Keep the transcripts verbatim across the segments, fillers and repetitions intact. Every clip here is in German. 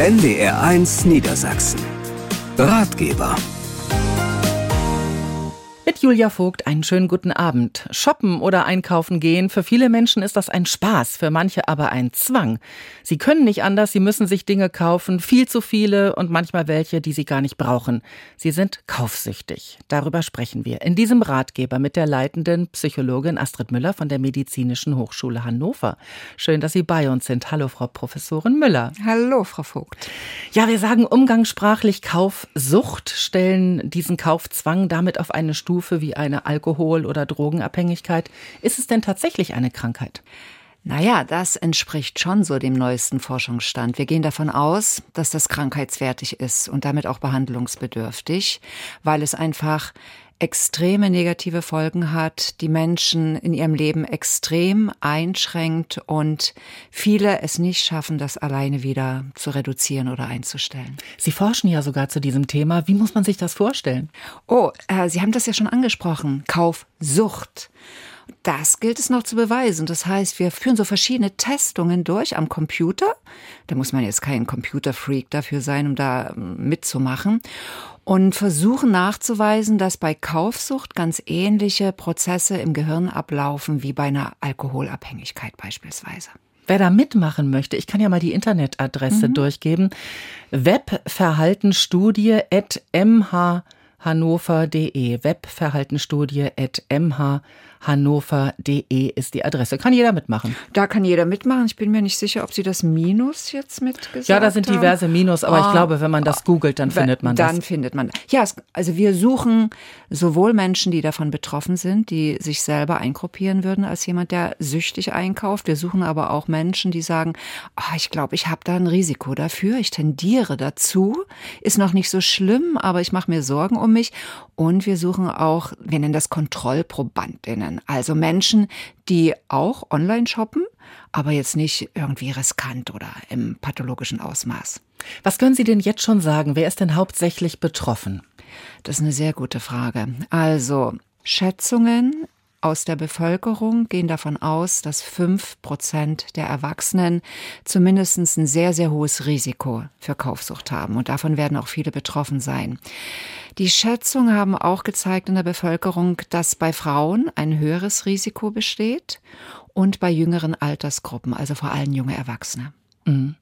N D R eins Niedersachsen. Ratgeber. Mit Julia Vogt einen schönen guten Abend. Shoppen oder einkaufen gehen, für viele Menschen ist das ein Spaß, für manche aber ein Zwang. Sie können nicht anders, sie müssen sich Dinge kaufen, viel zu viele und manchmal welche, die sie gar nicht brauchen. Sie sind kaufsüchtig. Darüber sprechen wir in diesem Ratgeber mit der leitenden Psychologin Astrid Müller von der Medizinischen Hochschule Hannover. Schön, dass Sie bei uns sind. Hallo, Frau Professorin Müller. Hallo, Frau Vogt. Ja, wir sagen umgangssprachlich Kaufsucht, stellen diesen Kaufzwang damit auf eine Stufe wie eine Alkohol- oder Drogenabhängigkeit. Ist es denn tatsächlich eine Krankheit? Naja, das entspricht schon so dem neuesten Forschungsstand. Wir gehen davon aus, dass das krankheitswertig ist und damit auch behandlungsbedürftig, weil es einfach extreme negative Folgen hat, die Menschen in ihrem Leben extrem einschränkt und viele es nicht schaffen, das alleine wieder zu reduzieren oder einzustellen. Sie forschen ja sogar zu diesem Thema. Wie muss man sich das vorstellen? Oh, äh, Sie haben das ja schon angesprochen. Kaufsucht. Das gilt es noch zu beweisen. Das heißt, wir führen so verschiedene Testungen durch am Computer. Da muss man jetzt kein Computerfreak dafür sein, um da mitzumachen. Und versuchen nachzuweisen, dass bei Kaufsucht ganz ähnliche Prozesse im Gehirn ablaufen wie bei einer Alkoholabhängigkeit beispielsweise. Wer da mitmachen möchte, ich kann ja mal die Internetadresse mhm. durchgeben. webverhaltenstudie at m h hannover punkt de. webverhaltenstudie at m h hannover punkt de ist die Adresse. Kann jeder mitmachen? Da kann jeder mitmachen. Ich bin mir nicht sicher, ob Sie das Minus jetzt mitgesagt haben. Ja, da sind diverse Minus, aber ah, ich glaube, wenn man das googelt, dann findet man dann das. Dann findet man. Ja, also wir suchen sowohl Menschen, die davon betroffen sind, die sich selber eingruppieren würden als jemand, der süchtig einkauft. Wir suchen aber auch Menschen, die sagen, oh, ich glaube, ich habe da ein Risiko dafür. Ich tendiere dazu. Ist noch nicht so schlimm, aber ich mache mir Sorgen um mich. Und wir suchen auch, wir nennen das KontrollprobandInnen. Also Menschen, die auch online shoppen, aber jetzt nicht irgendwie riskant oder im pathologischen Ausmaß. Was können Sie denn jetzt schon sagen? Wer ist denn hauptsächlich betroffen? Das ist eine sehr gute Frage. Also Schätzungen aus der Bevölkerung gehen davon aus, dass fünf Prozent der Erwachsenen zumindest ein sehr, sehr hohes Risiko für Kaufsucht haben. Und davon werden auch viele betroffen sein. Die Schätzungen haben auch gezeigt in der Bevölkerung, dass bei Frauen ein höheres Risiko besteht und bei jüngeren Altersgruppen, also vor allem junge Erwachsene. Mhm.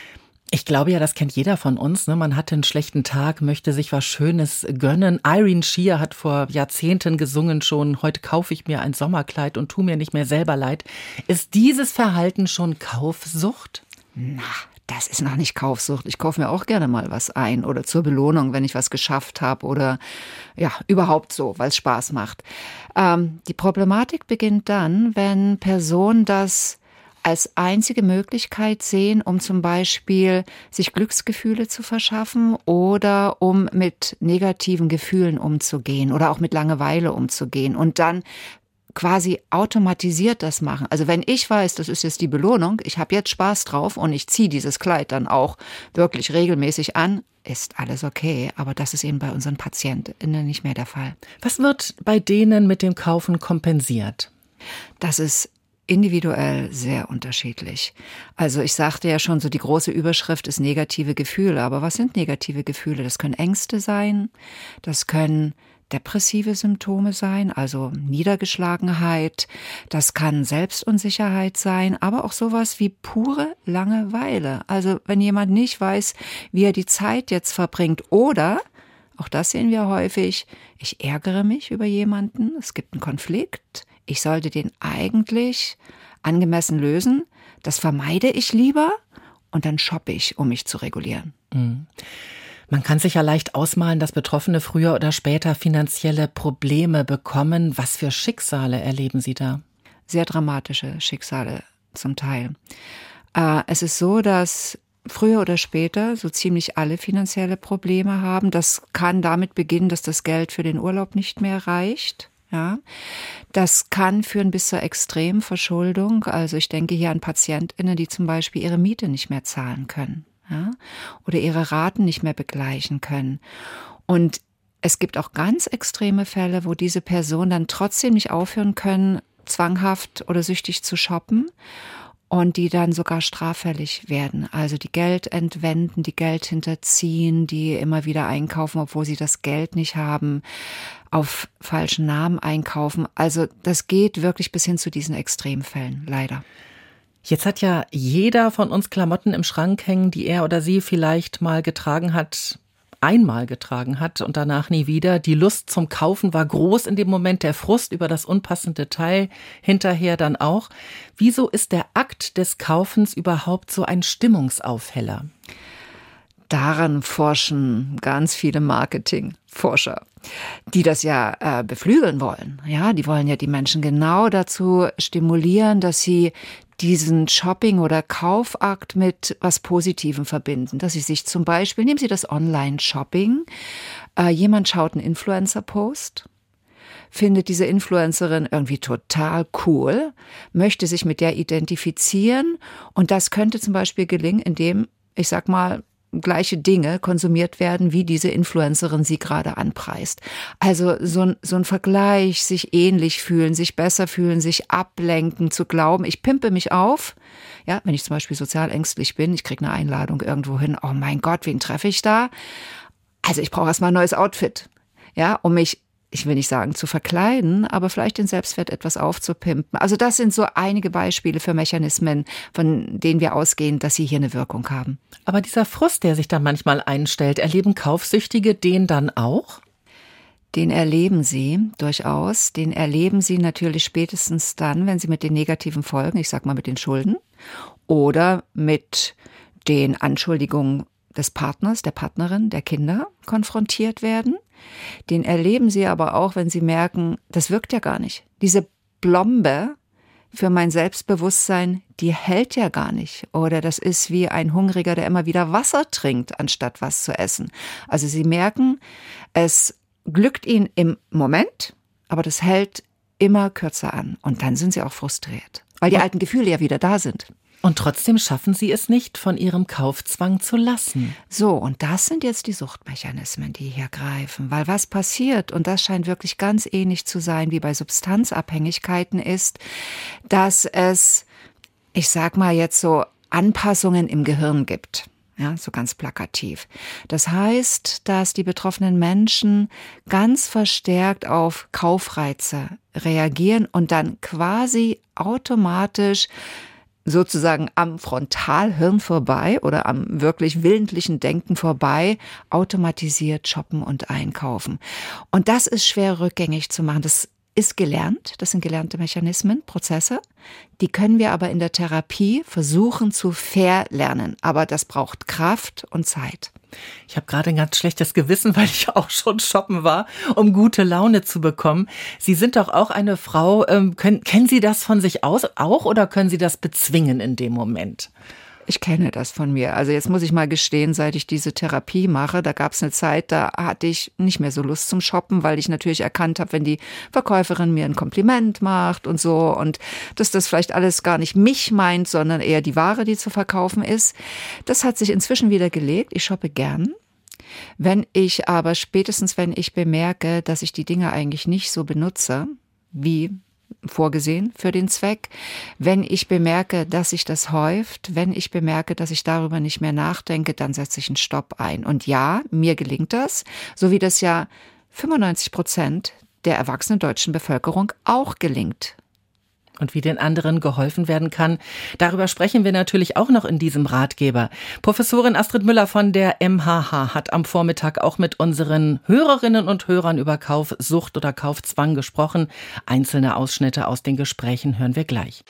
Ich glaube ja, das kennt jeder von uns. Ne? Man hatte einen schlechten Tag, möchte sich was Schönes gönnen. Irene Shear hat vor Jahrzehnten gesungen schon, heute kaufe ich mir ein Sommerkleid und tu mir nicht mehr selber leid. Ist dieses Verhalten schon Kaufsucht? Na, das ist noch nicht Kaufsucht. Ich kaufe mir auch gerne mal was ein oder zur Belohnung, wenn ich was geschafft habe oder ja, überhaupt so, weil es Spaß macht. Ähm, die Problematik beginnt dann, wenn Personen das als einzige Möglichkeit sehen, um zum Beispiel sich Glücksgefühle zu verschaffen oder um mit negativen Gefühlen umzugehen oder auch mit Langeweile umzugehen und dann quasi automatisiert das machen. Also wenn ich weiß, das ist jetzt die Belohnung, ich habe jetzt Spaß drauf und ich ziehe dieses Kleid dann auch wirklich regelmäßig an, ist alles okay. Aber das ist eben bei unseren PatientInnen nicht mehr der Fall. Was wird bei denen mit dem Kaufen kompensiert? Das ist individuell sehr unterschiedlich. Also ich sagte ja schon, so die große Überschrift ist negative Gefühle. Aber was sind negative Gefühle? Das können Ängste sein, das können depressive Symptome sein, also Niedergeschlagenheit. Das kann Selbstunsicherheit sein, aber auch sowas wie pure Langeweile. Also wenn jemand nicht weiß, wie er die Zeit jetzt verbringt oder, auch das sehen wir häufig, ich ärgere mich über jemanden, es gibt einen Konflikt, ich sollte den eigentlich angemessen lösen. Das vermeide ich lieber und dann shoppe ich, um mich zu regulieren. Mhm. Man kann sich ja leicht ausmalen, dass Betroffene früher oder später finanzielle Probleme bekommen. Was für Schicksale erleben Sie da? Sehr dramatische Schicksale zum Teil. Äh, es ist so, dass früher oder später so ziemlich alle finanzielle Probleme haben. Das kann damit beginnen, dass das Geld für den Urlaub nicht mehr reicht. Ja, das kann führen bis zur Extremverschuldung. Also ich denke hier an PatientInnen, die zum Beispiel ihre Miete nicht mehr zahlen können, ja, oder ihre Raten nicht mehr begleichen können. Und es gibt auch ganz extreme Fälle, wo diese Personen dann trotzdem nicht aufhören können, zwanghaft oder süchtig zu shoppen und die dann sogar straffällig werden. Also die Geld entwenden, die Geld hinterziehen, die immer wieder einkaufen, obwohl sie das Geld nicht haben, auf falschen Namen einkaufen. Also das geht wirklich bis hin zu diesen Extremfällen, leider. Jetzt hat ja jeder von uns Klamotten im Schrank hängen, die er oder sie vielleicht mal getragen hat, einmal getragen hat und danach nie wieder. Die Lust zum Kaufen war groß in dem Moment, der Frust über das unpassende Teil hinterher dann auch. Wieso ist der Akt des Kaufens überhaupt so ein Stimmungsaufheller? Daran forschen ganz viele Marketingforscher, die das ja äh, beflügeln wollen. Ja, die wollen ja die Menschen genau dazu stimulieren, dass sie diesen Shopping- oder Kaufakt mit was Positivem verbinden. Dass sie sich zum Beispiel, nehmen Sie das Online-Shopping, äh, jemand schaut einen Influencer-Post, findet diese Influencerin irgendwie total cool, möchte sich mit der identifizieren und das könnte zum Beispiel gelingen, indem, ich sag mal, gleiche Dinge konsumiert werden, wie diese Influencerin sie gerade anpreist. Also so ein, so ein Vergleich, sich ähnlich fühlen, sich besser fühlen, sich ablenken, zu glauben, ich pimpe mich auf. Ja, wenn ich zum Beispiel sozial ängstlich bin, ich kriege eine Einladung irgendwo hin, oh mein Gott, wen treffe ich da? Also ich brauche erstmal ein neues Outfit, ja, um mich, ich will nicht sagen zu verkleiden, aber vielleicht den Selbstwert etwas aufzupimpen. Also das sind so einige Beispiele für Mechanismen, von denen wir ausgehen, dass sie hier eine Wirkung haben. Aber dieser Frust, der sich dann manchmal einstellt, erleben Kaufsüchtige den dann auch? Den erleben sie durchaus. Den erleben sie natürlich spätestens dann, wenn sie mit den negativen Folgen, ich sag mal mit den Schulden oder mit den Anschuldigungen des Partners, der Partnerin, der Kinder konfrontiert werden. Den erleben sie aber auch, wenn sie merken, das wirkt ja gar nicht. Diese Blombe für mein Selbstbewusstsein, die hält ja gar nicht. Oder das ist wie ein Hungriger, der immer wieder Wasser trinkt, anstatt was zu essen. Also sie merken, es glückt ihnen im Moment, aber das hält immer kürzer an. Und dann sind sie auch frustriert, weil die alten Gefühle ja wieder da sind. Und trotzdem schaffen sie es nicht, von ihrem Kaufzwang zu lassen. So, und das sind jetzt die Suchtmechanismen, die hier greifen. Weil was passiert, und das scheint wirklich ganz ähnlich zu sein wie bei Substanzabhängigkeiten, ist, dass es, ich sag mal jetzt so, Anpassungen im Gehirn gibt. Ja, so ganz plakativ. Das heißt, dass die betroffenen Menschen ganz verstärkt auf Kaufreize reagieren und dann quasi automatisch sozusagen am Frontalhirn vorbei oder am wirklich willentlichen Denken vorbei automatisiert shoppen und einkaufen. Und das ist schwer rückgängig zu machen. Das ist gelernt, das sind gelernte Mechanismen, Prozesse. Die können wir aber in der Therapie versuchen zu verlernen. Aber das braucht Kraft und Zeit. Ich habe gerade ein ganz schlechtes Gewissen, weil ich auch schon shoppen war, um gute Laune zu bekommen. Sie sind doch auch eine Frau. Ähm, können, kennen Sie das von sich aus auch oder können Sie das bezwingen in dem Moment? Ich kenne das von mir. Also jetzt muss ich mal gestehen, seit ich diese Therapie mache, da gab es eine Zeit, da hatte ich nicht mehr so Lust zum Shoppen, weil ich natürlich erkannt habe, wenn die Verkäuferin mir ein Kompliment macht und so und dass das vielleicht alles gar nicht mich meint, sondern eher die Ware, die zu verkaufen ist. Das hat sich inzwischen wieder gelegt. Ich shoppe gern. Wenn ich aber spätestens, wenn ich bemerke, dass ich die Dinge eigentlich nicht so benutze, wie vorgesehen für den Zweck. Wenn ich bemerke, dass sich das häuft, wenn ich bemerke, dass ich darüber nicht mehr nachdenke, dann setze ich einen Stopp ein. Und ja, mir gelingt das, so wie das ja fünfundneunzig Prozent der erwachsenen deutschen Bevölkerung auch gelingt. Und wie den anderen geholfen werden kann, darüber sprechen wir natürlich auch noch in diesem Ratgeber. Professorin Astrid Müller von der M H H hat am Vormittag auch mit unseren Hörerinnen und Hörern über Kaufsucht oder Kaufzwang gesprochen. Einzelne Ausschnitte aus den Gesprächen hören wir gleich.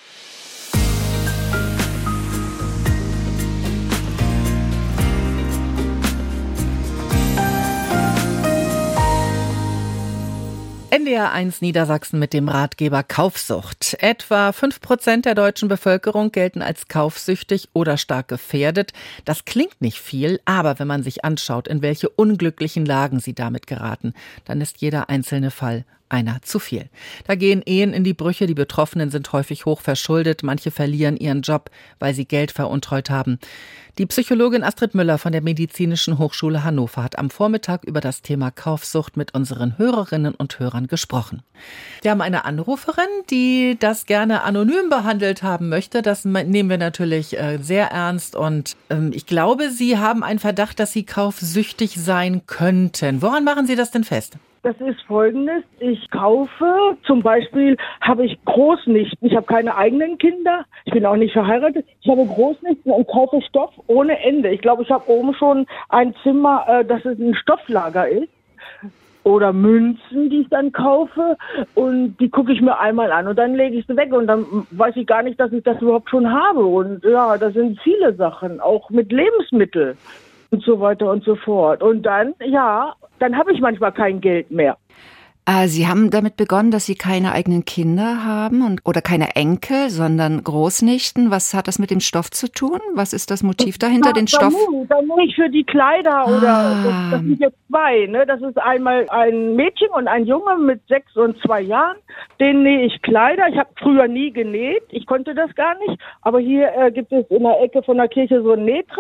N D R eins Niedersachsen mit dem Ratgeber Kaufsucht. Etwa fünf Prozent der deutschen Bevölkerung gelten als kaufsüchtig oder stark gefährdet. Das klingt nicht viel, aber wenn man sich anschaut, in welche unglücklichen Lagen sie damit geraten, dann ist jeder einzelne Fall einer zu viel. Da gehen Ehen in die Brüche, die Betroffenen sind häufig hoch verschuldet, manche verlieren ihren Job, weil sie Geld veruntreut haben. Die Psychologin Astrid Müller von der Medizinischen Hochschule Hannover hat am Vormittag über das Thema Kaufsucht mit unseren Hörerinnen und Hörern gesprochen. Wir haben eine Anruferin, die das gerne anonym behandelt haben möchte. Das nehmen wir natürlich sehr ernst und ich glaube, Sie haben einen Verdacht, dass Sie kaufsüchtig sein könnten. Woran machen Sie das denn fest? Das ist Folgendes. Ich kaufe, zum Beispiel habe ich Großnichten. Ich habe keine eigenen Kinder. Ich bin auch nicht verheiratet. Ich habe Großnichten und kaufe Stoff ohne Ende. Ich glaube, ich habe oben schon ein Zimmer, äh, dass es ein Stofflager ist. Oder Münzen, die ich dann kaufe. Und die gucke ich mir einmal an und dann lege ich sie weg. Und dann weiß ich gar nicht, dass ich das überhaupt schon habe. Und ja, das sind viele Sachen. Auch mit Lebensmitteln. Und so weiter und so fort. Und dann, ja, dann habe ich manchmal kein Geld mehr. Äh, Sie haben damit begonnen, dass Sie keine eigenen Kinder haben und oder keine Enkel, sondern Großnichten. Was hat das mit dem Stoff zu tun? Was ist das Motiv dahinter, ja, den Stoff? Dann muss ich für die Kleider oder ah. das, das sind jetzt zwei. Ne? Das ist einmal ein Mädchen und ein Junge mit sechs und zwei Jahren. Denen nähe ich Kleider. Ich habe früher nie genäht. Ich konnte das gar nicht. Aber hier äh, gibt es in der Ecke von der Kirche so einen Nähtreff.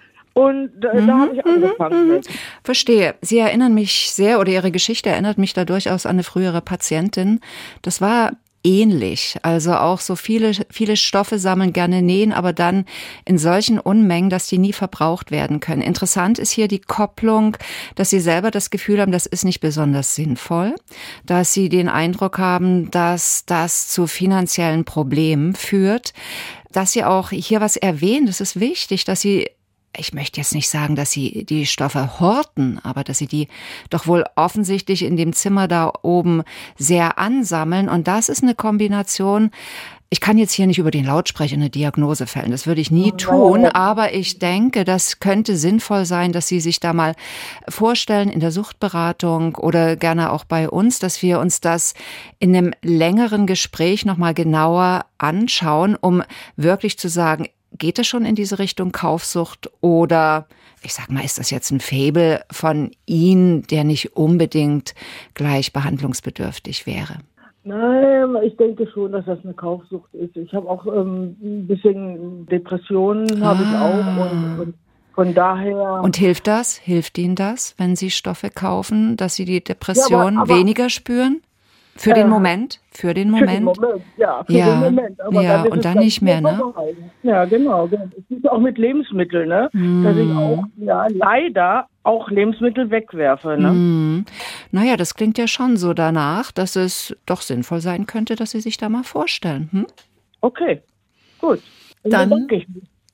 Und da, mhm, da habe ich angefangen mhm, mit. Verstehe. Sie erinnern mich sehr, oder Ihre Geschichte erinnert mich da durchaus an eine frühere Patientin. Das war ähnlich. Also auch so viele, viele Stoffe sammeln, gerne nähen, aber dann in solchen Unmengen, dass die nie verbraucht werden können. Interessant ist hier die Kopplung, dass Sie selber das Gefühl haben, das ist nicht besonders sinnvoll, dass Sie den Eindruck haben, dass das zu finanziellen Problemen führt, dass Sie auch hier was erwähnen, das ist wichtig, dass Sie ich möchte jetzt nicht sagen, dass Sie die Stoffe horten, aber dass Sie die doch wohl offensichtlich in dem Zimmer da oben sehr ansammeln. Und das ist eine Kombination. Ich kann jetzt hier nicht über den Lautsprecher eine Diagnose fällen, das würde ich nie tun, aber ich denke, das könnte sinnvoll sein, dass Sie sich da mal vorstellen in der Suchtberatung oder gerne auch bei uns, dass wir uns das in einem längeren Gespräch nochmal genauer anschauen, um wirklich zu sagen, geht es schon in diese Richtung Kaufsucht oder, ich sag mal, ist das jetzt ein Faible von Ihnen, der nicht unbedingt gleich behandlungsbedürftig wäre? Nein, ich denke schon, dass das eine Kaufsucht ist. Ich habe auch ähm, ein bisschen Depressionen, habe ah. ich auch und, und von daher... Und hilft das? Hilft Ihnen das, wenn Sie Stoffe kaufen, dass Sie die Depression ja, aber, aber, weniger spüren? Für den Moment? Für den Moment? Für den Moment, ja. Für ja, den Moment. Aber ja dann und dann nicht mehr, ne? Ja, genau. Es ist auch mit Lebensmitteln, ne? Mm. Dass ich auch, ja, leider auch Lebensmittel wegwerfe, ne? Mm. Naja, das klingt ja schon so danach, dass es doch sinnvoll sein könnte, dass Sie sich da mal vorstellen. Hm? Okay, gut. Dann danke ich.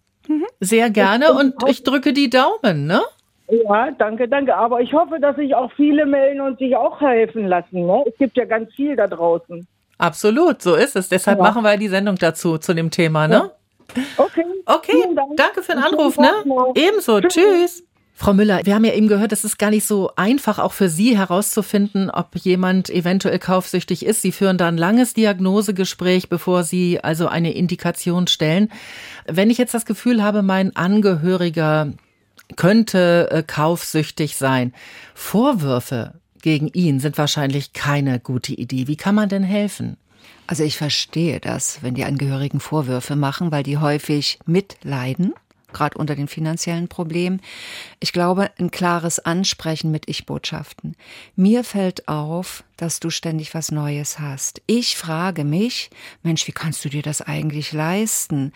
Sehr gerne und ich drücke die Daumen, ne? Ja, danke, danke. Aber ich hoffe, dass sich auch viele melden und sich auch helfen lassen. Ne? Es gibt ja ganz viel da draußen. Absolut, so ist es. Deshalb ja. machen wir die Sendung dazu, zu dem Thema. Ne? Ja. Okay. Okay, danke für den Anruf. Ne? Ebenso, tschüss. tschüss. Frau Müller, wir haben ja eben gehört, es ist gar nicht so einfach, auch für Sie herauszufinden, ob jemand eventuell kaufsüchtig ist. Sie führen da ein langes Diagnosegespräch, bevor Sie also eine Indikation stellen. Wenn ich jetzt das Gefühl habe, mein Angehöriger könnte äh, kaufsüchtig sein. Vorwürfe gegen ihn sind wahrscheinlich keine gute Idee. Wie kann man denn helfen? Also ich verstehe das, wenn die Angehörigen Vorwürfe machen, weil die häufig mitleiden, gerade unter den finanziellen Problemen. Ich glaube, ein klares Ansprechen mit Ich-Botschaften. Mir fällt auf, dass du ständig was Neues hast. Ich frage mich, Mensch, wie kannst du dir das eigentlich leisten?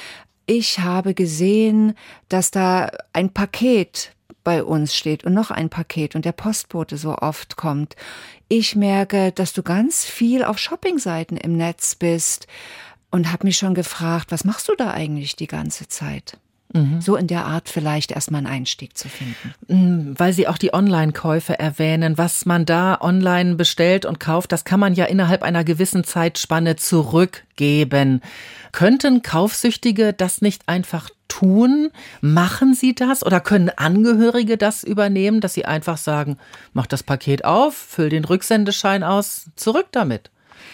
Ich habe gesehen, dass da ein Paket bei uns steht und noch ein Paket und der Postbote so oft kommt. Ich merke, dass du ganz viel auf Shoppingseiten im Netz bist und habe mich schon gefragt, was machst du da eigentlich die ganze Zeit? Mhm. So in der Art vielleicht erstmal einen Einstieg zu finden. Weil Sie auch die Online-Käufe erwähnen, was man da online bestellt und kauft, das kann man ja innerhalb einer gewissen Zeitspanne zurückgeben. Könnten Kaufsüchtige das nicht einfach tun? Machen Sie das oder können Angehörige das übernehmen, dass sie einfach sagen, mach das Paket auf, füll den Rücksendeschein aus, zurück damit?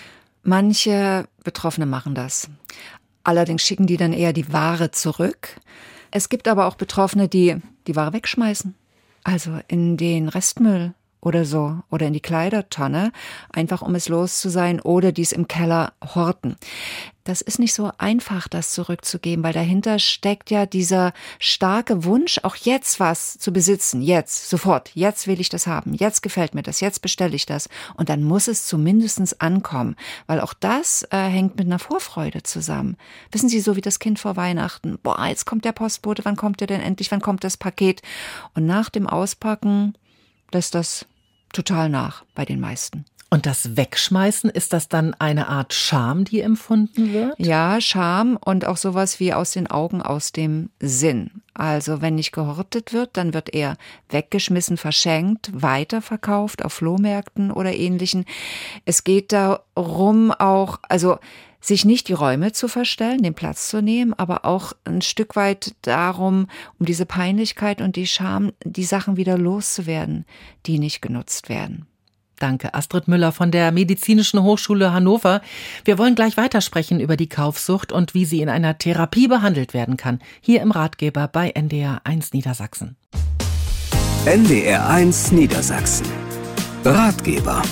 Manche Betroffene machen das. Allerdings schicken die dann eher die Ware zurück. Es gibt aber auch Betroffene, die die Ware wegschmeißen, also in den Restmüll oder so oder in die Kleidertonne, einfach um es los zu sein oder dies im Keller horten. Das ist nicht so einfach, das zurückzugeben, weil dahinter steckt ja dieser starke Wunsch, auch jetzt was zu besitzen, jetzt, sofort, jetzt will ich das haben, jetzt gefällt mir das, jetzt bestelle ich das und dann muss es zumindest ankommen, weil auch das äh, hängt mit einer Vorfreude zusammen. Wissen Sie, so wie das Kind vor Weihnachten, boah, jetzt kommt der Postbote, wann kommt der denn endlich, wann kommt das Paket? Und nach dem Auspacken lässt das total nach bei den meisten. Und das Wegschmeißen, ist das dann eine Art Scham, die empfunden wird? Ja, Scham und auch sowas wie aus den Augen, aus dem Sinn. Also wenn nicht gehortet wird, dann wird er weggeschmissen, verschenkt, weiterverkauft auf Flohmärkten oder Ähnlichen. Es geht darum auch, also sich nicht die Räume zu verstellen, den Platz zu nehmen, aber auch ein Stück weit darum, um diese Peinlichkeit und die Scham, die Sachen wieder loszuwerden, die nicht genutzt werden. Danke, Astrid Müller von der Medizinischen Hochschule Hannover. Wir wollen gleich weitersprechen über die Kaufsucht und wie sie in einer Therapie behandelt werden kann. Hier im Ratgeber bei N D R eins Niedersachsen. N D R eins Niedersachsen. Ratgeber.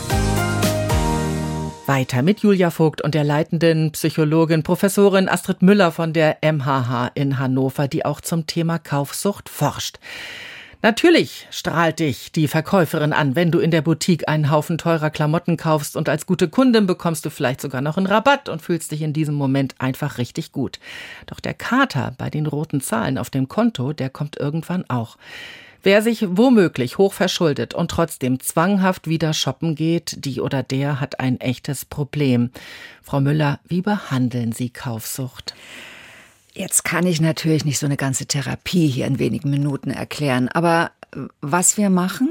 Weiter mit Julia Vogt und der leitenden Psychologin Professorin Astrid Müller von der M H H in Hannover, die auch zum Thema Kaufsucht forscht. Natürlich strahlt dich die Verkäuferin an, wenn du in der Boutique einen Haufen teurer Klamotten kaufst und als gute Kundin bekommst du vielleicht sogar noch einen Rabatt und fühlst dich in diesem Moment einfach richtig gut. Doch der Kater bei den roten Zahlen auf dem Konto, der kommt irgendwann auch. Wer sich womöglich hoch verschuldet und trotzdem zwanghaft wieder shoppen geht, die oder der hat ein echtes Problem. Frau Müller, wie behandeln Sie Kaufsucht? Jetzt kann ich natürlich nicht so eine ganze Therapie hier in wenigen Minuten erklären, aber was wir machen,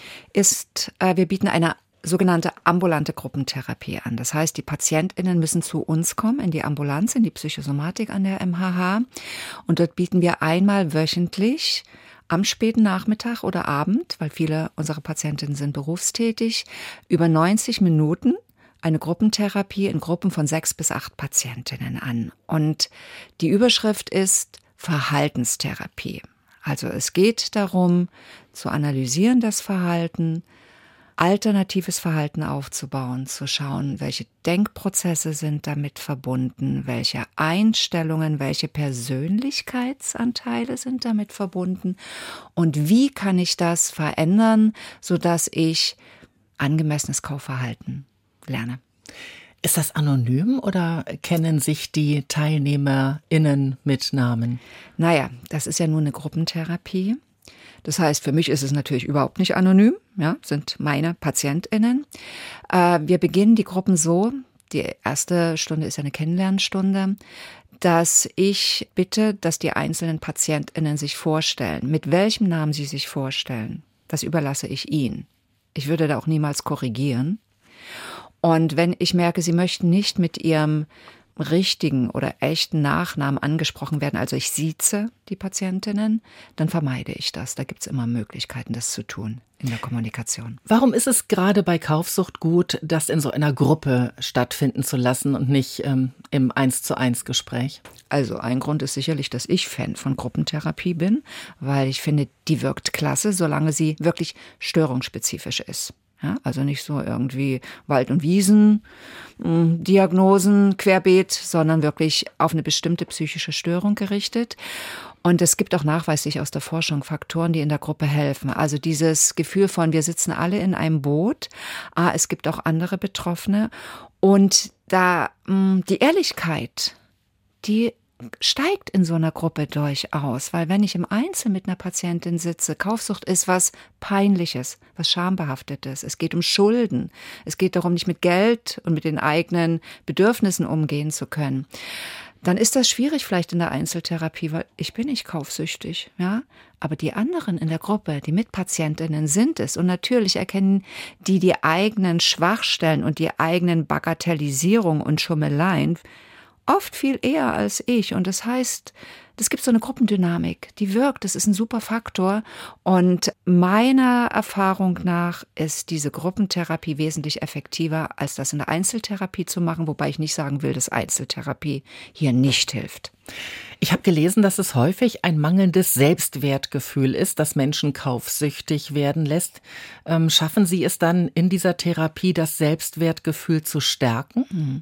ist, wir bieten eine sogenannte ambulante Gruppentherapie an. Das heißt, die PatientInnen müssen zu uns kommen, in die Ambulanz, in die Psychosomatik an der M H H und dort bieten wir einmal wöchentlich am späten Nachmittag oder Abend, weil viele unserer Patientinnen sind berufstätig, über neunzig Minuten eine Gruppentherapie in Gruppen von sechs bis acht Patientinnen an. Und die Überschrift ist Verhaltenstherapie. Also es geht darum, zu analysieren das Verhalten, alternatives Verhalten aufzubauen, zu schauen, welche Denkprozesse sind damit verbunden, welche Einstellungen, welche Persönlichkeitsanteile sind damit verbunden und wie kann ich das verändern, sodass ich angemessenes Kaufverhalten lerne. Ist das anonym oder kennen sich die TeilnehmerInnen mit Namen? Naja, das ist ja nur eine Gruppentherapie. Das heißt, für mich ist es natürlich überhaupt nicht anonym, ja, sind meine PatientInnen. Äh, wir beginnen die Gruppen so, die erste Stunde ist ja eine Kennenlernstunde, dass ich bitte, dass die einzelnen PatientInnen sich vorstellen. Mit welchem Namen sie sich vorstellen, das überlasse ich ihnen. Ich würde da auch niemals korrigieren. Und wenn ich merke, sie möchten nicht mit ihrem richtigen oder echten Nachnamen angesprochen werden, also ich sieze die Patientinnen, dann vermeide ich das. Da gibt es immer Möglichkeiten, das zu tun in der Kommunikation. Warum ist es gerade bei Kaufsucht gut, das in so einer Gruppe stattfinden zu lassen und nicht ähm, im eins zu eins Gespräch? Also ein Grund ist sicherlich, dass ich Fan von Gruppentherapie bin, weil ich finde, die wirkt klasse, solange sie wirklich störungsspezifisch ist. Ja, also nicht so irgendwie Wald- und Wiesen, mh, Diagnosen querbeet, sondern wirklich auf eine bestimmte psychische Störung gerichtet. Und es gibt auch nachweislich aus der Forschung Faktoren, die in der Gruppe helfen. Also dieses Gefühl von, wir sitzen alle in einem Boot. Ah, es gibt auch andere Betroffene. Und da mh, die Ehrlichkeit, die steigt in so einer Gruppe durchaus, weil wenn ich im Einzel mit einer Patientin sitze, Kaufsucht ist was Peinliches, was Schambehaftetes. Es geht um Schulden. Es geht darum, nicht mit Geld und mit den eigenen Bedürfnissen umgehen zu können. Dann ist das schwierig vielleicht in der Einzeltherapie, weil ich bin nicht kaufsüchtig, ja. Aber die anderen in der Gruppe, die Mitpatientinnen sind es. Und natürlich erkennen die die eigenen Schwachstellen und die eigenen Bagatellisierungen und Schummeleien. oft viel eher als ich. Und das heißt, es gibt so eine Gruppendynamik, die wirkt. Das ist ein super Faktor. Und meiner Erfahrung nach ist diese Gruppentherapie wesentlich effektiver, als das in der Einzeltherapie zu machen. Wobei ich nicht sagen will, dass Einzeltherapie hier nicht hilft. Ich habe gelesen, dass es häufig ein mangelndes Selbstwertgefühl ist, das Menschen kaufsüchtig werden lässt. Ähm, schaffen Sie es dann in dieser Therapie, das Selbstwertgefühl zu stärken? Hm.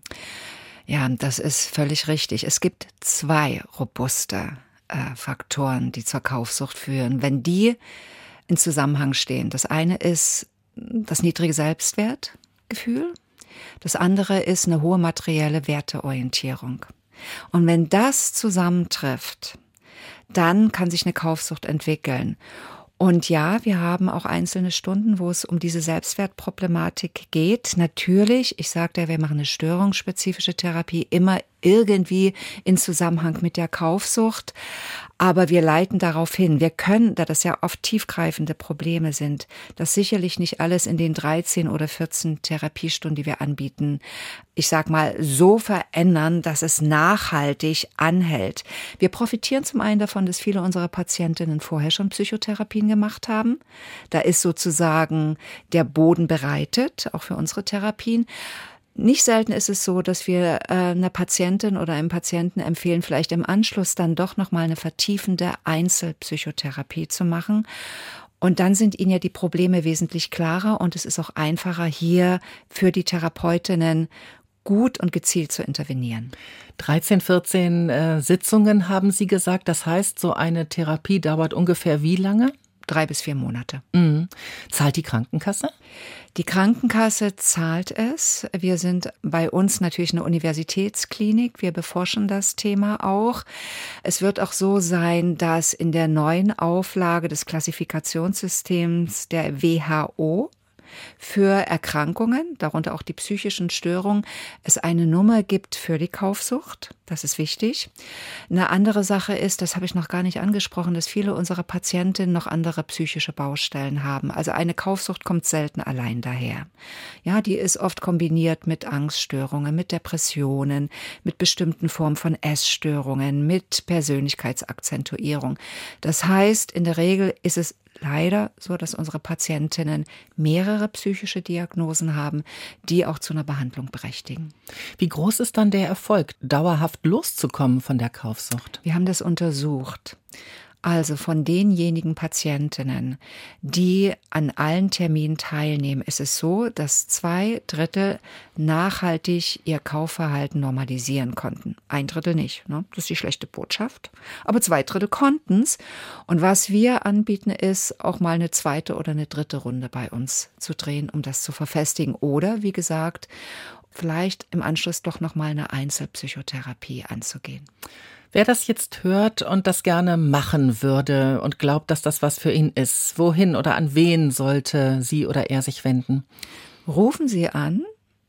Ja, das ist völlig richtig. Es gibt zwei robuste äh, Faktoren, die zur Kaufsucht führen, wenn die in Zusammenhang stehen. Das eine ist das niedrige Selbstwertgefühl. Das andere ist eine hohe materielle Werteorientierung. Und wenn das zusammentrifft, dann kann sich eine Kaufsucht entwickeln. Und ja, wir haben auch einzelne Stunden, wo es um diese Selbstwertproblematik geht. Natürlich, ich sagte ja, wir machen eine störungsspezifische Therapie, immer irgendwie in Zusammenhang mit der Kaufsucht. Aber wir leiten darauf hin. Wir können, da das ja oft tiefgreifende Probleme sind, das sicherlich nicht alles in den dreizehn oder vierzehn Therapiestunden, die wir anbieten, ich sag mal, so verändern, dass es nachhaltig anhält. Wir profitieren zum einen davon, dass viele unserer Patientinnen vorher schon Psychotherapien gemacht haben. Da ist sozusagen der Boden bereitet, auch für unsere Therapien. Nicht selten ist es so, dass wir äh, einer Patientin oder einem Patienten empfehlen, vielleicht im Anschluss dann doch nochmal eine vertiefende Einzelpsychotherapie zu machen. Und dann sind ihnen ja die Probleme wesentlich klarer und es ist auch einfacher, hier für die Therapeutinnen gut und gezielt zu intervenieren. dreizehn, vierzehn äh, Sitzungen haben Sie gesagt. Das heißt, so eine Therapie dauert ungefähr wie lange? Drei bis vier Monate. Mhm. Zahlt die Krankenkasse? Die Krankenkasse zahlt es. Wir sind bei uns natürlich eine Universitätsklinik. Wir beforschen das Thema auch. Es wird auch so sein, dass in der neuen Auflage des Klassifikationssystems der W H O für Erkrankungen, darunter auch die psychischen Störungen, es eine Nummer gibt für die Kaufsucht. Das ist wichtig. Eine andere Sache ist, das habe ich noch gar nicht angesprochen, dass viele unserer Patientinnen noch andere psychische Baustellen haben. Also eine Kaufsucht kommt selten allein daher. Ja, die ist oft kombiniert mit Angststörungen, mit Depressionen, mit bestimmten Formen von Essstörungen, mit Persönlichkeitsakzentuierung. Das heißt, in der Regel ist es leider so, dass unsere Patientinnen mehrere psychische Diagnosen haben, die auch zu einer Behandlung berechtigen. Wie groß ist dann der Erfolg, dauerhaft loszukommen von der Kaufsucht? Wir haben das untersucht. Also von denjenigen Patientinnen, die an allen Terminen teilnehmen, ist es so, dass zwei Drittel nachhaltig ihr Kaufverhalten normalisieren konnten. Ein Drittel nicht, ne? Das ist die schlechte Botschaft. Aber zwei Drittel konnten es. Und was wir anbieten, ist auch mal eine zweite oder eine dritte Runde bei uns zu drehen, um das zu verfestigen. Oder, wie gesagt, vielleicht im Anschluss doch noch mal eine Einzelpsychotherapie anzugehen. Wer das jetzt hört und das gerne machen würde und glaubt, dass das was für ihn ist, wohin oder an wen sollte sie oder er sich wenden? Rufen Sie an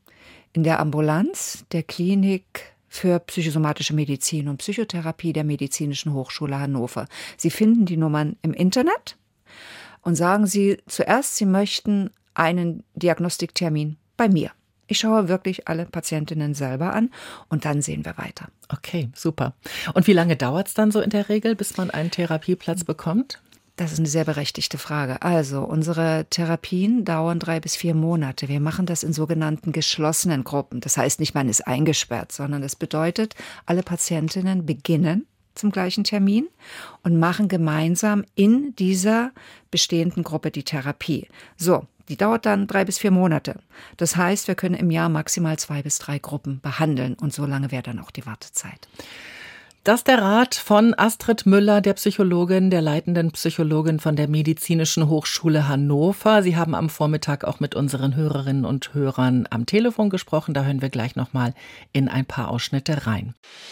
in der Ambulanz der Klinik für psychosomatische Medizin und Psychotherapie der Medizinischen Hochschule Hannover. Sie finden die Nummern im Internet und sagen Sie zuerst, Sie möchten einen Diagnostiktermin bei mir. Ich schaue wirklich alle Patientinnen selber an und dann sehen wir weiter. Okay, super. Und wie lange dauert es dann so in der Regel, bis man einen Therapieplatz bekommt? Das ist eine sehr berechtigte Frage. Also unsere Therapien dauern drei bis vier Monate. Wir machen das in sogenannten geschlossenen Gruppen. Das heißt nicht, man ist eingesperrt, sondern das bedeutet, alle Patientinnen beginnen zum gleichen Termin und machen gemeinsam in dieser bestehenden Gruppe die Therapie. So. Die dauert dann drei bis vier Monate. Das heißt, wir können im Jahr maximal zwei bis drei Gruppen behandeln und so lange wäre dann auch die Wartezeit. Das ist der Rat von Astrid Müller, der Psychologin, der leitenden Psychologin von der Medizinischen Hochschule Hannover. Sie haben am Vormittag auch mit unseren Hörerinnen und Hörern am Telefon gesprochen. Da hören wir gleich noch mal in ein paar Ausschnitte rein.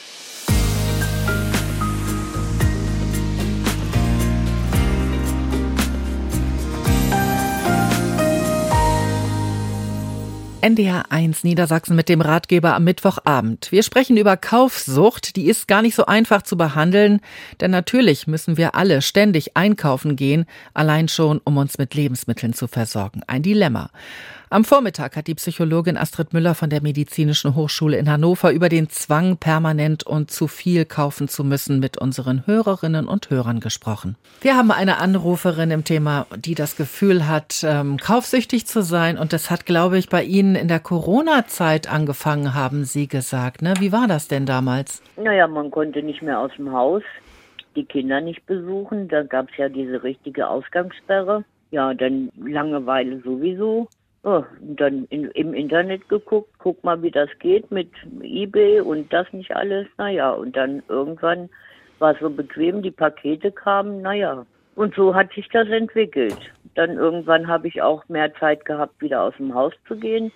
N D R eins Niedersachsen mit dem Ratgeber am Mittwochabend. Wir sprechen über Kaufsucht. Die ist gar nicht so einfach zu behandeln, denn natürlich müssen wir alle ständig einkaufen gehen, allein schon, um uns mit Lebensmitteln zu versorgen. Ein Dilemma. Am Vormittag hat die Psychologin Astrid Müller von der Medizinischen Hochschule in Hannover über den Zwang, permanent und zu viel kaufen zu müssen, mit unseren Hörerinnen und Hörern gesprochen. Wir haben eine Anruferin im Thema, die das Gefühl hat, ähm, kaufsüchtig zu sein. Und das hat, glaube ich, bei Ihnen in der Corona-Zeit angefangen, haben Sie gesagt. Ne? Wie war das denn damals? Naja, man konnte nicht mehr aus dem Haus, die Kinder nicht besuchen. Da gab es ja diese richtige Ausgangssperre. Ja, dann Langeweile sowieso. Oh, und dann in, im Internet geguckt, guck mal, wie das geht mit eBay und das nicht alles. Naja, und dann irgendwann war es so bequem, die Pakete kamen, naja. Und so hat sich das entwickelt. Dann irgendwann habe ich auch mehr Zeit gehabt, wieder aus dem Haus zu gehen.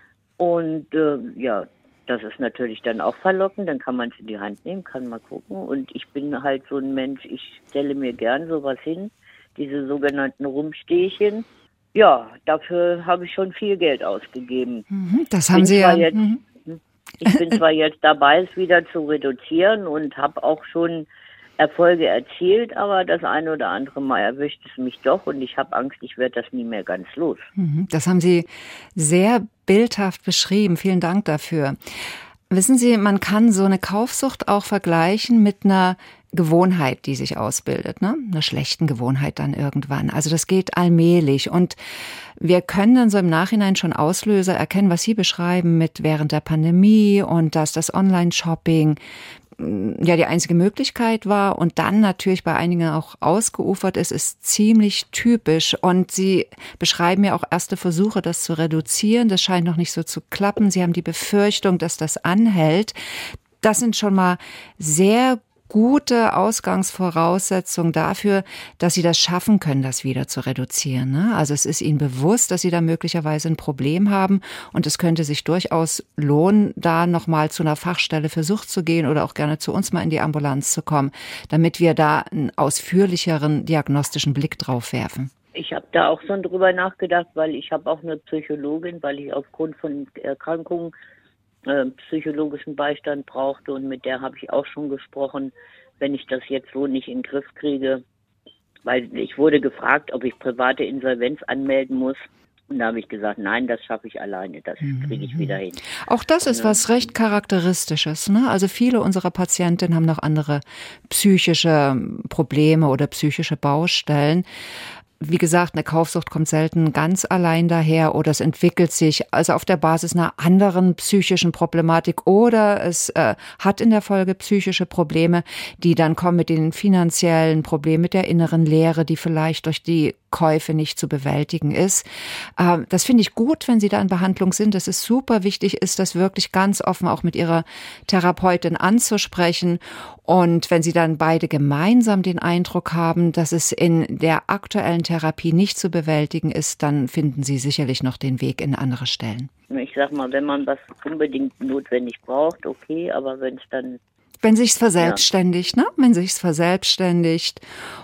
Und äh, ja, das ist natürlich dann auch verlockend, dann kann man es in die Hand nehmen, kann mal gucken. Und ich bin halt so ein Mensch, ich stelle mir gern sowas hin, diese sogenannten Rumstehchen. Ja, dafür habe ich schon viel Geld ausgegeben. Das haben Sie ja. Jetzt, mhm. Ich bin zwar jetzt dabei, es wieder zu reduzieren und habe auch schon Erfolge erzielt, aber das eine oder andere Mal erwischt es mich doch und ich habe Angst, ich werde das nie mehr ganz los. Das haben Sie sehr bildhaft beschrieben. Vielen Dank dafür. Wissen Sie, man kann so eine Kaufsucht auch vergleichen mit einer Gewohnheit, die sich ausbildet, ne? Eine schlechten Gewohnheit dann irgendwann. Also das geht allmählich und wir können dann so im Nachhinein schon Auslöser erkennen, was Sie beschreiben mit während der Pandemie und dass das Online-Shopping ja die einzige Möglichkeit war und dann natürlich bei einigen auch ausgeufert ist, ist ziemlich typisch. Und Sie beschreiben ja auch erste Versuche, das zu reduzieren. Das scheint noch nicht so zu klappen. Sie haben die Befürchtung, dass das anhält. Das sind schon mal sehr gute Ausgangsvoraussetzung dafür, dass Sie das schaffen können, das wieder zu reduzieren. Ne? Also es ist Ihnen bewusst, dass Sie da möglicherweise ein Problem haben und es könnte sich durchaus lohnen, da nochmal zu einer Fachstelle für Sucht zu gehen oder auch gerne zu uns mal in die Ambulanz zu kommen, damit wir da einen ausführlicheren diagnostischen Blick drauf werfen. Ich habe da auch schon drüber nachgedacht, weil ich habe auch eine Psychologin, weil ich aufgrund von Erkrankungen äh, psychologischen Beistand brauchte und mit der habe ich auch schon gesprochen, wenn ich das jetzt so nicht in den Griff kriege, weil ich wurde gefragt, ob ich private Insolvenz anmelden muss. Und da habe ich gesagt, nein, das schaffe ich alleine, das kriege ich wieder hin. Auch das ist was recht Charakteristisches, ne? Also viele unserer Patientinnen haben noch andere psychische Probleme oder psychische Baustellen. Wie gesagt, eine Kaufsucht kommt selten ganz allein daher oder es entwickelt sich also auf der Basis einer anderen psychischen Problematik oder es äh, hat in der Folge psychische Probleme, die dann kommen mit den finanziellen Problemen, mit der inneren Leere, die vielleicht durch die Käufe nicht zu bewältigen ist. Ähm, das finde ich gut, wenn Sie da in Behandlung sind. Das ist super wichtig, ist das wirklich ganz offen auch mit Ihrer Therapeutin anzusprechen. Und wenn Sie dann beide gemeinsam den Eindruck haben, dass es in der aktuellen Therapie nicht zu bewältigen ist, dann finden Sie sicherlich noch den Weg in andere Stellen. Ich sag mal, wenn man was unbedingt notwendig braucht, okay, aber wenn es dann... Wenn sich's verselbstständigt, ja. ne? Wenn sich's verselbstständigt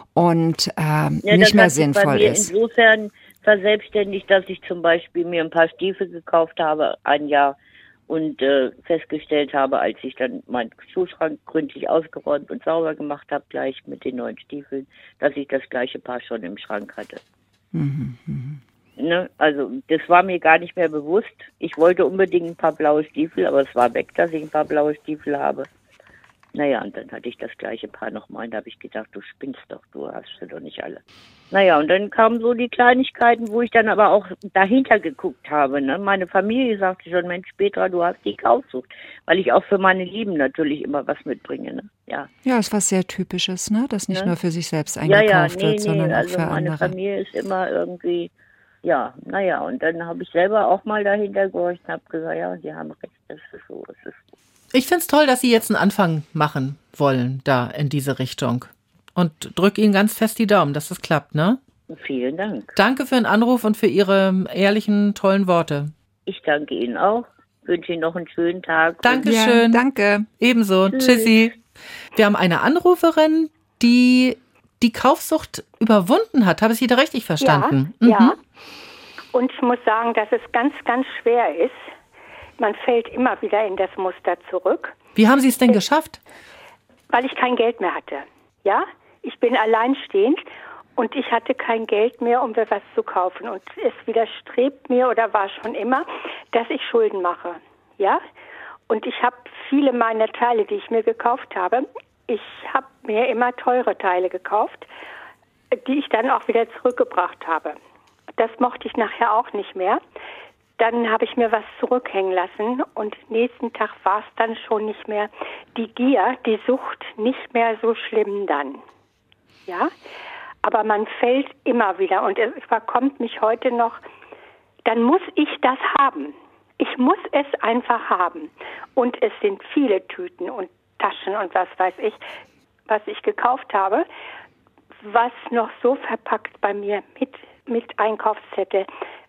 und äh, ja, nicht mehr sinnvoll bei mir ist. Insofern verselbstständigt, dass ich zum Beispiel mir ein paar Stiefel gekauft habe, ein Jahr, und äh, festgestellt habe, als ich dann meinen Schuhschrank gründlich ausgeräumt und sauber gemacht habe, gleich mit den neuen Stiefeln, dass ich das gleiche Paar schon im Schrank hatte. Mhm, mhm. Ne? Also das war mir gar nicht mehr bewusst. Ich wollte unbedingt ein paar blaue Stiefel, aber es war weg, dass ich ein paar blaue Stiefel habe. Naja, und dann hatte ich das gleiche Paar nochmal und da habe ich gedacht, du spinnst doch, du hast sie doch nicht alle. Naja, und dann kamen so die Kleinigkeiten, wo ich dann aber auch dahinter geguckt habe. Ne? Meine Familie sagte schon, Mensch, Petra, du hast die Kaufsucht, weil ich auch für meine Lieben natürlich immer was mitbringe. Ne? Ja, ja, ist was sehr Typisches, ne? Das nicht ne? nur für sich selbst eingekauft ja, ja, nee, wird, sondern nee, auch also für meine andere. Familie ist immer irgendwie, ja, naja, und dann habe ich selber auch mal dahinter gehorcht und habe gesagt, ja, die haben recht, das ist so, das ist so. Ich finde es toll, dass Sie jetzt einen Anfang machen wollen, da in diese Richtung. Und drück Ihnen ganz fest die Daumen, dass das klappt, ne? Vielen Dank. Danke für den Anruf und für Ihre ehrlichen, tollen Worte. Ich danke Ihnen auch. Wünsche Ihnen noch einen schönen Tag. Dankeschön. Ja, danke. Ebenso. Tschüss. Tschüssi. Wir haben eine Anruferin, die die Kaufsucht überwunden hat. Habe ich Sie da richtig verstanden? Ja, mhm. ja. Und ich muss sagen, dass es ganz, ganz schwer ist. Man fällt immer wieder in das Muster zurück. Wie haben Sie es denn geschafft? Weil ich kein Geld mehr hatte. Ja, ich bin alleinstehend und ich hatte kein Geld mehr, um mir was zu kaufen. Und es widerstrebt mir oder war schon immer, dass ich Schulden mache. Ja? Und ich habe viele meiner Teile, die ich mir gekauft habe, ich habe mir immer teure Teile gekauft, die ich dann auch wieder zurückgebracht habe. Das mochte ich nachher auch nicht mehr. Dann habe ich mir was zurückhängen lassen und nächsten Tag war es dann schon nicht mehr die Gier, die Sucht nicht mehr so schlimm dann. Ja, aber man fällt immer wieder und es überkommt mich heute noch, dann muss ich das haben. Ich muss es einfach haben. Und es sind viele Tüten und Taschen und was weiß ich, was ich gekauft habe, was noch so verpackt bei mir mit, mit Einkaufszettel,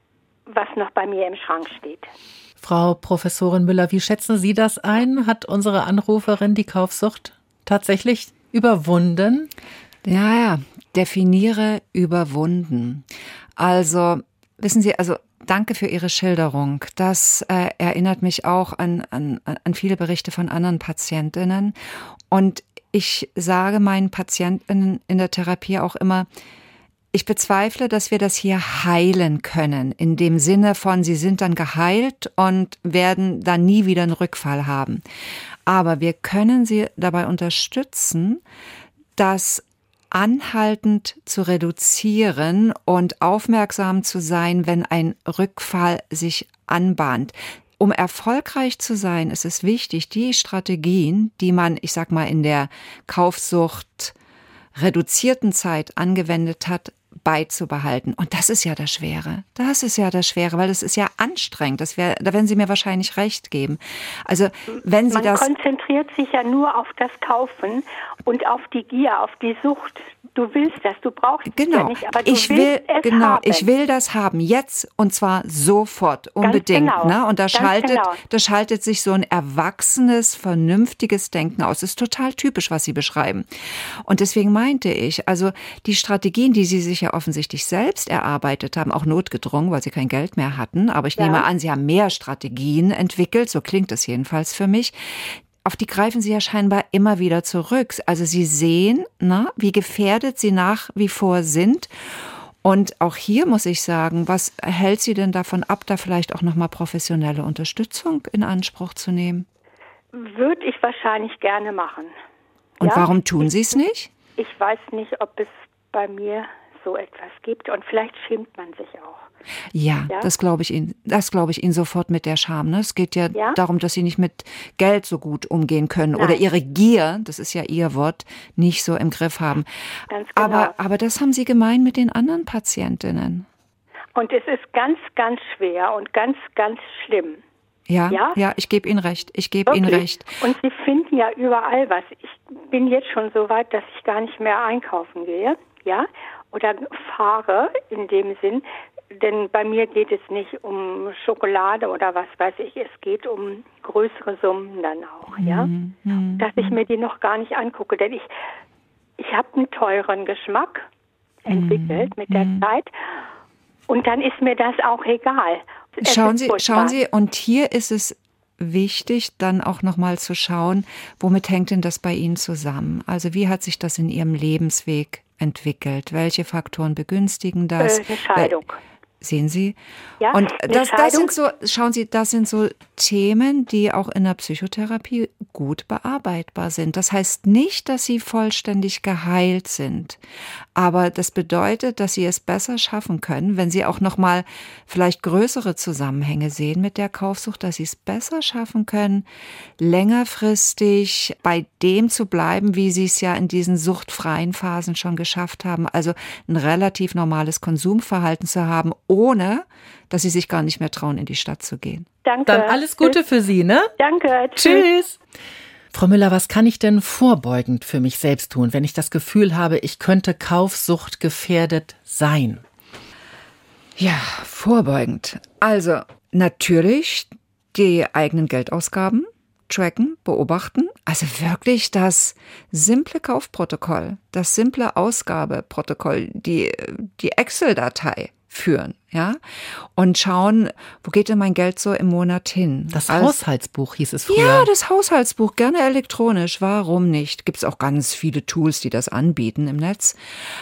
was noch bei mir im Schrank steht. Frau Professorin Müller, wie schätzen Sie das ein? Hat unsere Anruferin die Kaufsucht tatsächlich überwunden? Ja, ja, definiere überwunden. Also, wissen Sie, also danke für Ihre Schilderung. Das äh, erinnert mich auch an, an, an viele Berichte von anderen Patientinnen. Und ich sage meinen Patientinnen in der Therapie auch immer, ich bezweifle, dass wir das hier heilen können, in dem Sinne von, sie sind dann geheilt und werden dann nie wieder einen Rückfall haben. Aber wir können sie dabei unterstützen, das anhaltend zu reduzieren und aufmerksam zu sein, wenn ein Rückfall sich anbahnt. Um erfolgreich zu sein, ist es wichtig, die Strategien, die man, ich sag mal, in der Kaufsucht reduzierten Zeit angewendet hat, beizubehalten. Und das ist ja das Schwere. Das ist ja das Schwere, weil das ist ja anstrengend. Das wär, da werden Sie mir wahrscheinlich recht geben. Also, wenn Sie Man das... Man konzentriert sich ja nur auf das Kaufen und auf die Gier, auf die Sucht. Du willst das, du brauchst es genau. ja nicht, aber du ich willst will, es genau, haben. ich will das haben, jetzt und zwar sofort, unbedingt. Ganz genau. Ne? Und da schaltet, genau. da schaltet sich so ein erwachsenes, vernünftiges Denken aus. Das ist total typisch, was Sie beschreiben. Und deswegen meinte ich, also die Strategien, die Sie sich ja offensichtlich selbst erarbeitet haben, auch notgedrungen, weil Sie kein Geld mehr hatten, aber ich ja. nehme an, Sie haben mehr Strategien entwickelt, so klingt es jedenfalls für mich. Auf die greifen Sie ja scheinbar immer wieder zurück. Also Sie sehen, na, wie gefährdet Sie nach wie vor sind. Und auch hier muss ich sagen, was hält Sie denn davon ab, da vielleicht auch nochmal professionelle Unterstützung in Anspruch zu nehmen? Würde ich wahrscheinlich gerne machen. Und ja? warum tun Sie es nicht? Ich weiß nicht, ob es bei mir so etwas gibt und vielleicht schämt man sich auch. Ja, ja? das glaube ich Ihnen, das glaube ich Ihnen sofort mit der Scham. Ne? Es geht ja, ja darum, dass Sie nicht mit Geld so gut umgehen können Nein. oder Ihre Gier, das ist ja Ihr Wort, nicht so im Griff haben. Ganz genau. Aber, aber das haben Sie gemein mit den anderen Patientinnen. Und es ist ganz, ganz schwer und ganz, ganz schlimm. Ja, ja, ja, ich gebe Ihnen recht, ich gebe Ihnen recht. Und Sie finden ja überall was. Ich bin jetzt schon so weit, dass ich gar nicht mehr einkaufen gehe, ja, oder fahre in dem Sinn, denn bei mir geht es nicht um Schokolade oder was weiß ich, es geht um größere Summen dann auch, ja, mhm. dass ich mir die noch gar nicht angucke, denn ich, ich habe einen teuren Geschmack entwickelt mhm. mit der Zeit und dann ist mir das auch egal. Es Schauen Sie, furchtbar. schauen Sie, und hier ist es wichtig, dann auch nochmal zu schauen, womit hängt denn das bei Ihnen zusammen? Also wie hat sich das in Ihrem Lebensweg entwickelt? Welche Faktoren begünstigen das? Äh, eine Scheidung. Sehen Sie? Ja, und das, das Scheidung. sind so, schauen Sie, das sind so Themen, die auch in der Psychotherapie gut bearbeitbar sind. Das heißt nicht, dass Sie vollständig geheilt sind, aber das bedeutet, dass Sie es besser schaffen können, wenn Sie auch noch mal vielleicht größere Zusammenhänge sehen mit der Kaufsucht, dass Sie es besser schaffen können, längerfristig bei dem zu bleiben, wie Sie es ja in diesen suchtfreien Phasen schon geschafft haben, also ein relativ normales Konsumverhalten zu haben, ohne dass Sie sich gar nicht mehr trauen, in die Stadt zu gehen. Danke. Dann alles Gute für Sie, ne? Danke. Tschüss. Frau Müller, was kann ich denn vorbeugend für mich selbst tun, wenn ich das Gefühl habe, ich könnte Kaufsucht gefährdet sein? Ja, vorbeugend. Also natürlich die eigenen Geldausgaben tracken, beobachten. Also wirklich das simple Kaufprotokoll, das simple Ausgabeprotokoll, die, die Excel-Datei führen. ja, und schauen, wo geht denn mein Geld so im Monat hin? Das also, Haushaltsbuch hieß es früher. Ja, das Haushaltsbuch, gerne elektronisch, warum nicht? Gibt es auch ganz viele Tools, die das anbieten im Netz.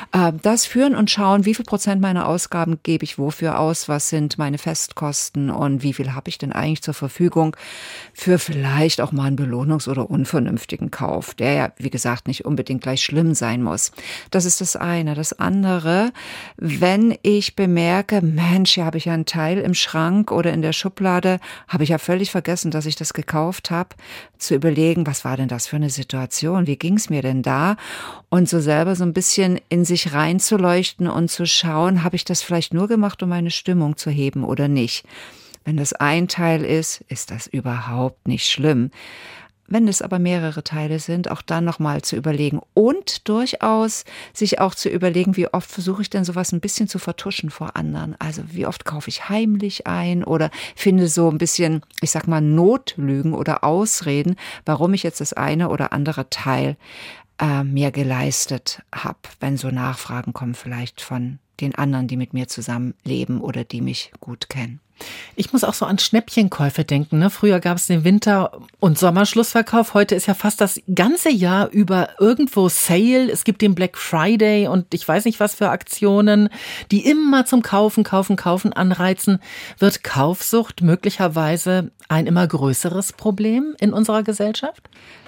Das führen und schauen, wie viel Prozent meiner Ausgaben gebe ich wofür aus, was sind meine Festkosten und wie viel habe ich denn eigentlich zur Verfügung für vielleicht auch mal einen Belohnungs- oder unvernünftigen Kauf, der ja, wie gesagt, nicht unbedingt gleich schlimm sein muss. Das ist das eine. Das andere, wenn ich bemerke, Mensch, hier habe ich ja einen Teil im Schrank oder in der Schublade, habe ich ja völlig vergessen, dass ich das gekauft habe, zu überlegen, was war denn das für eine Situation, wie ging es mir denn da? Und so selber so ein bisschen in sich reinzuleuchten und zu schauen, habe ich das vielleicht nur gemacht, um meine Stimmung zu heben oder nicht? Wenn das ein Teil ist, ist das überhaupt nicht schlimm. Wenn es aber mehrere Teile sind, auch dann nochmal zu überlegen und durchaus sich auch zu überlegen, wie oft versuche ich denn sowas ein bisschen zu vertuschen vor anderen. Also wie oft kaufe ich heimlich ein oder finde so ein bisschen, ich sag mal, Notlügen oder Ausreden, warum ich jetzt das eine oder andere Teil äh, mir geleistet habe, wenn so Nachfragen kommen vielleicht von den anderen, die mit mir zusammenleben oder die mich gut kennen. Ich muss auch so an Schnäppchenkäufe denken. Ne? Früher gab es den Winter- und Sommerschlussverkauf. Heute ist ja fast das ganze Jahr über irgendwo Sale. Es gibt den Black Friday und ich weiß nicht was für Aktionen, die immer zum Kaufen, Kaufen, Kaufen anreizen. Wird Kaufsucht möglicherweise ein immer größeres Problem in unserer Gesellschaft?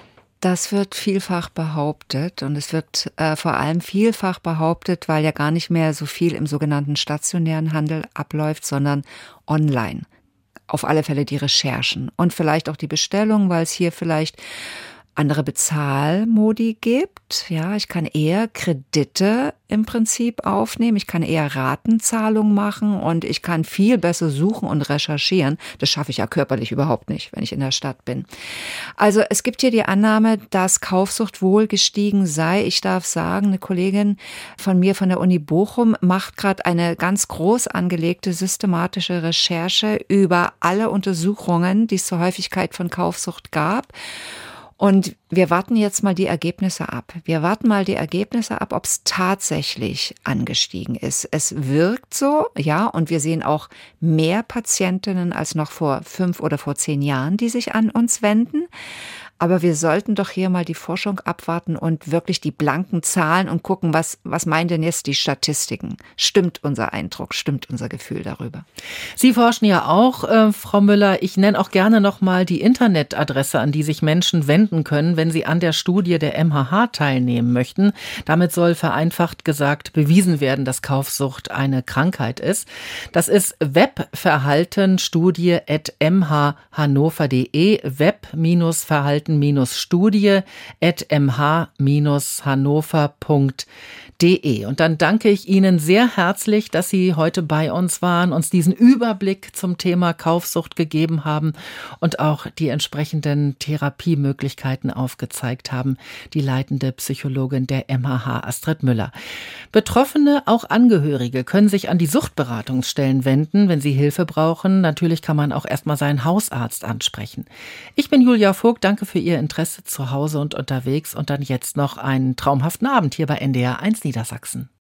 Das wird vielfach behauptet und es wird äh, vor allem vielfach behauptet, weil ja gar nicht mehr so viel im sogenannten stationären Handel abläuft, sondern online. Auf alle Fälle die Recherchen und vielleicht auch die Bestellung, weil es hier vielleicht andere Bezahlmodi gibt. Ja, ich kann eher Kredite im Prinzip aufnehmen. Ich kann eher Ratenzahlung machen und ich kann viel besser suchen und recherchieren. Das schaffe ich ja körperlich überhaupt nicht, wenn ich in der Stadt bin. Also es gibt hier die Annahme, dass Kaufsucht wohl gestiegen sei. Ich darf sagen, eine Kollegin von mir von der Uni Bochum macht gerade eine ganz groß angelegte systematische Recherche über alle Untersuchungen, die es zur Häufigkeit von Kaufsucht gab. Und wir warten jetzt mal die Ergebnisse ab. Wir warten mal die Ergebnisse ab, ob es tatsächlich angestiegen ist. Es wirkt so, ja, und wir sehen auch mehr Patientinnen als noch vor fünf oder vor zehn Jahren, die sich an uns wenden. Aber wir sollten doch hier mal die Forschung abwarten und wirklich die blanken Zahlen und gucken, was, was meinen denn jetzt die Statistiken? Stimmt unser Eindruck, stimmt unser Gefühl darüber? Sie forschen ja auch, äh, Frau Müller. Ich nenne auch gerne nochmal die Internetadresse, an die sich Menschen wenden können, wenn sie an der Studie der M H H teilnehmen möchten. Damit soll vereinfacht gesagt bewiesen werden, dass Kaufsucht eine Krankheit ist. Das ist webverhaltenstudie at m h hannover punkt d e, web-verhalten Studie at m h hannover punkt d e. Und dann danke ich Ihnen sehr herzlich, dass Sie heute bei uns waren, uns diesen Überblick zum Thema Kaufsucht gegeben haben und auch die entsprechenden Therapiemöglichkeiten aufgezeigt haben. Die leitende Psychologin der M H H, Astrid Müller. Betroffene, auch Angehörige, können sich an die Suchtberatungsstellen wenden, wenn sie Hilfe brauchen. Natürlich kann man auch erstmal seinen Hausarzt ansprechen. Ich bin Julia Vogt, danke für Ihr Interesse zu Hause und unterwegs und dann jetzt noch einen traumhaften Abend hier bei N D R eins Niedersachsen.